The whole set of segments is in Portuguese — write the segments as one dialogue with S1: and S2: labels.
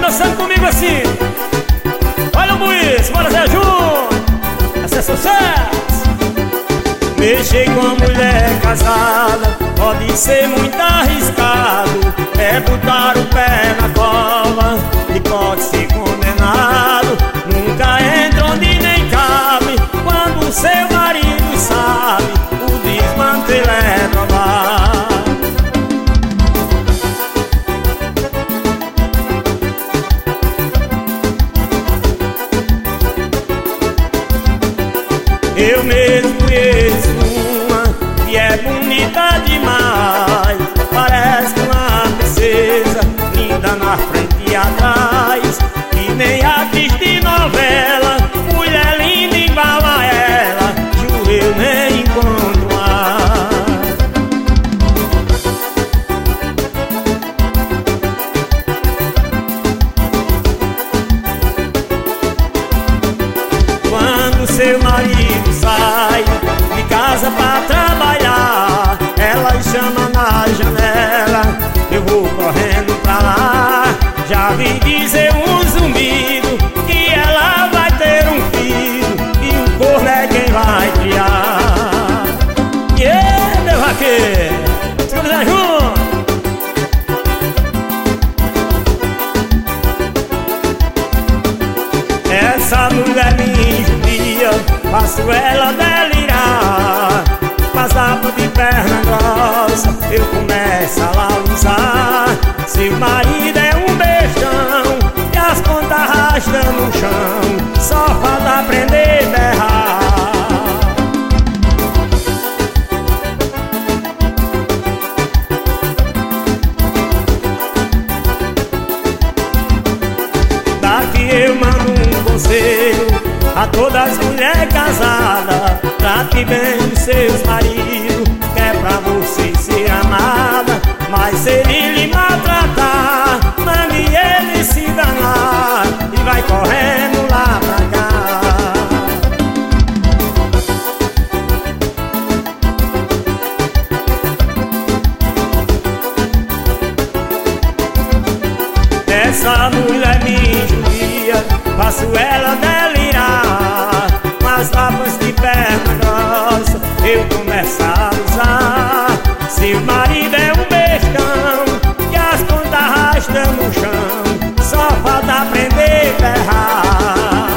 S1: dançando comigo assim. Olha o Luiz, bora Zé Júnior. Essa é sucesso.
S2: Mexer com a mulher casada pode ser muito arriscado. É botar o pé na cova e pode ser condenado. Nunca entra onde nem cabe. Quando o seu marido sabe, o desmantelo é provar. Eu mesmo conheço uma que é bonita demais. Parece uma princesa, linda na frente e atrás. Que nem atriz de novela, mulher linda igual a ela. Juro, eu nem encontro mais. Quando seu marido sai de casa pra trabalhar, ela chama na janela, eu vou correndo pra lá. Já vi dizer um zumbido que ela vai ter um filho e o corno é quem vai criar.
S1: Yeah, meu vaqueiro, escuta Zé Júnior.
S2: Essa mulher me judia, faço ela delirar. Passava de perna grossa, eu começo a lauzar. Seu marido é um bestão e as contas arrastam no chão. Só falta aprender a berrar. Daqui eu mando um conselho a todas as mulheres casadas: trate bem os seus maridos, que é pra você ser amada. Mas se ele lhe maltratar, mande ele se danar e vai correndo lá pra cá. Essa mulher me judia, faço ela delirar. Mas tapas de perna grossa eu começo a usar. Seu marido é um bestão que as contas arrastam no chão. Só falta aprender a berrar.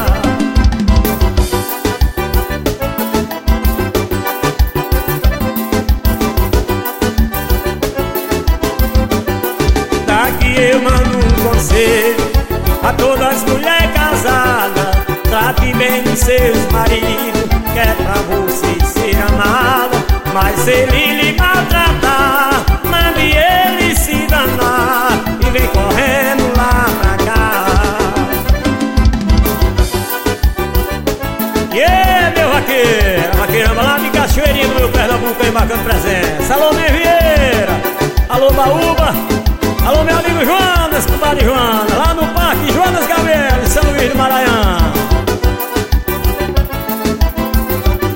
S2: Daqui eu mando um conselho a todas as mulheres casadas: trate bem os seus maridos, que é pra você ser amada. Mas se ele lhe maltratar, mande ele se danar e vem correndo lá pra cá.
S1: Yeah, meu vaqueiro, vaqueirama lá de Cachoeirinha do meu Pernambuco aí marcando presença. Alô, meu